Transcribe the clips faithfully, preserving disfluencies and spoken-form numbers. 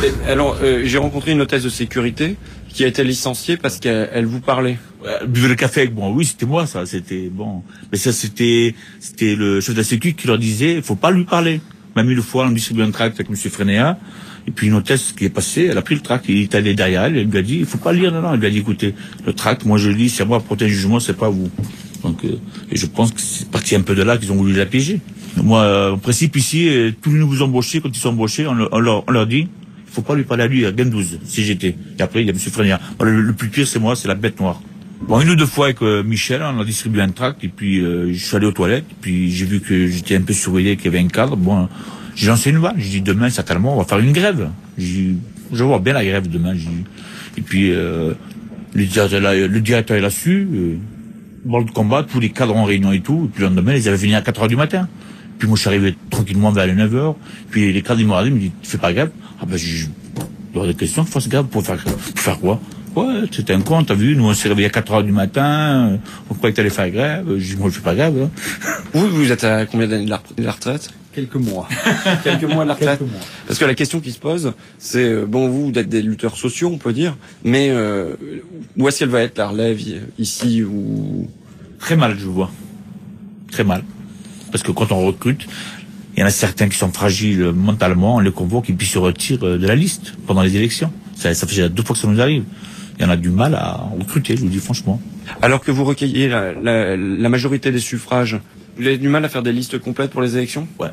Alors, euh, j'ai rencontré une hôtesse de sécurité qui a été licenciée parce qu'elle elle vous parlait. Elle buvait le café avec moi. Oui, c'était moi, ça. C'était bon. Mais ça, c'était, c'était le chef de la sécu qui leur disait, il faut pas lui parler. Même une fois, on distribuait un tract avec M. Frénéa. Et puis une hôtesse qui est passée, elle a pris le tract. Il est allé derrière elle. Elle lui a dit, il faut pas lire, non, non. Elle lui a dit, écoutez, le tract, moi je le lis, c'est à moi de porter un jugement, c'est pas vous. Donc, euh, et je pense que c'est parti un peu de là qu'ils ont voulu la piéger. Moi, euh, en principe ici, euh, tous les nouveaux embauchés, quand ils sont embauchés, on, on, leur, on leur dit, il faut pas lui parler à lui, à Gendouze, C G T. Et après, il y a M. Frénéa. Bon, le, le plus pire, c'est moi, c'est la bête noire. Bon, une ou deux fois avec euh, Michel, on a distribué un tract, et puis euh, je suis allé aux toilettes, et puis j'ai vu que j'étais un peu surveillé, qu'il y avait un cadre. Bon, j'ai lancé une vanne. J'ai dit, demain, certainement, on va faire une grève. J'ai, je vois bien la grève demain. J'ai, et puis, euh, le directeur, le directeur, il a su, euh, bord de combat, tous les cadres en réunion et tout. Et puis le lendemain, ils avaient fini à quatre heures du matin. Puis moi, je suis arrivé tranquillement vers les neuf heures. Puis les cadres, ils m'ont regardé, ils m'ont dit, tu fais pas grève? Ah ben, j'ai, il y aurait des questions, fasse grève pour faire, pour faire quoi? Ouais, c'était un con, t'as vu, nous on s'est réveillé à quatre heures du matin, on croyait que t'allais faire grève, je dis, moi je fais pas grève. Hein. Vous, vous êtes à combien d'années de la, de la retraite? Quelques mois. Quelques mois de la retraite. Quelques mois. Parce que la question qui se pose, c'est, euh, bon, vous, vous êtes des lutteurs sociaux, on peut dire, mais euh, où est-ce qu'elle va être la relève, ici ou... Très mal, je vois. Très mal. Parce que quand on recrute, il y en a certains qui sont fragiles mentalement, on les convoque et puis se retirent de la liste pendant les élections. Ça, ça fait déjà deux fois que ça nous arrive. Il y en a du mal à recruter, je vous dis franchement. Alors que vous recueillez la, la, la majorité des suffrages, vous avez du mal à faire des listes complètes pour les élections? Ouais.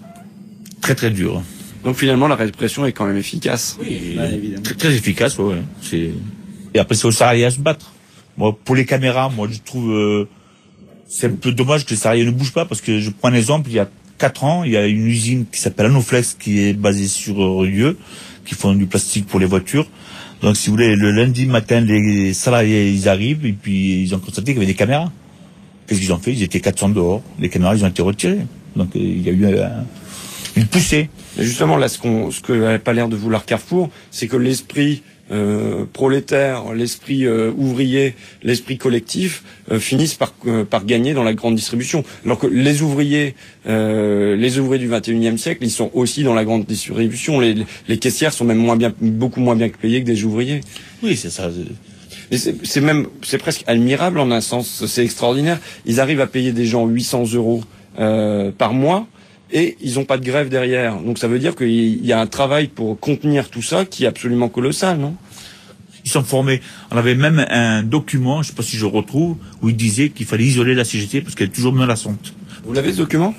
Très très dur. Donc finalement, la répression est quand même efficace. Oui, bah, évidemment. Très, très efficace, ouais. ouais. C'est... Et après, c'est aux salariés à se battre. Moi, pour les caméras, moi, je trouve... Euh, c'est un peu dommage que les salariés ne bougent pas, parce que je prends un exemple, il y a quatre ans, il y a une usine qui s'appelle Anoflex, qui est basée sur Rieux, qui font du plastique pour les voitures. Donc, si vous voulez, le lundi matin, les salariés, ils arrivent, et puis ils ont constaté qu'il y avait des caméras. Qu'est-ce qu'ils ont fait? Ils étaient quatre cents dehors. Les caméras, ils ont été retirées. Donc, il y a eu un, une poussée. Mais justement, là, ce qu'on, ce que n'avait pas l'air de vouloir Carrefour, c'est que l'esprit euh, prolétaire, l'esprit euh, ouvrier, l'esprit collectif euh, finissent par, euh, par gagner dans la grande distribution. Alors que les ouvriers, euh, les ouvriers du vingt et unième siècle, ils sont aussi dans la grande distribution. Les, les caissières sont même moins bien, beaucoup moins bien payées que des ouvriers. Oui, c'est ça. Et c'est, c'est même, c'est presque admirable en un sens. C'est extraordinaire. Ils arrivent à payer des gens huit cents euros euh, par mois. Et ils n'ont pas de grève derrière. Donc ça veut dire qu'il y a un travail pour contenir tout ça qui est absolument colossal, non? Ils sont formés. On avait même un document, je ne sais pas si je le retrouve, où il disait qu'il fallait isoler la C G T parce qu'elle est toujours menaçante. Vous l'avez ce document?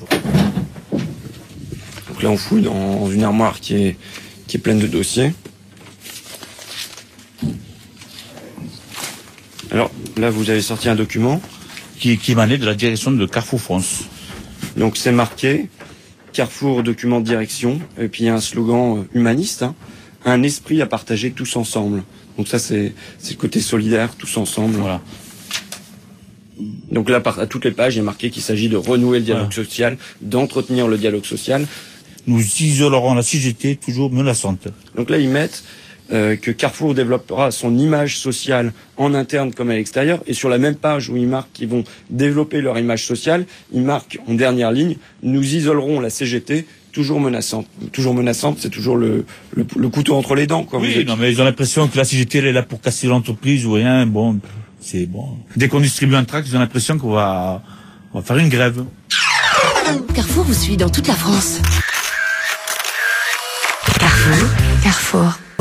Donc là on fouille dans une armoire qui est, qui est pleine de dossiers. Alors là vous avez sorti un document. Qui, qui émanait de la direction de Carrefour France. Donc c'est marqué Carrefour document de direction, et puis il y a un slogan humaniste, hein, un esprit à partager tous ensemble. Donc ça c'est c'est le côté solidaire, tous ensemble. Voilà. Donc là par, à toutes les pages il est marqué qu'il s'agit de renouer le dialogue voilà. social, d'entretenir le dialogue social. Nous isolerons la C G T toujours menaçante. Donc là ils mettent Euh, que Carrefour développera son image sociale en interne comme à l'extérieur, et sur la même page où ils marquent qu'ils vont développer leur image sociale, ils marquent en dernière ligne, nous isolerons la C G T toujours menaçante. Toujours menaçante, c'est toujours le, le, le couteau entre les dents, quoi. Oui, êtes... non, mais ils ont l'impression que la C G T elle est là pour casser l'entreprise ou rien. Bon, c'est bon. Dès qu'on distribue un tract, ils ont l'impression qu'on va, on va faire une grève. Carrefour vous suit dans toute la France. Carrefour, Carrefour.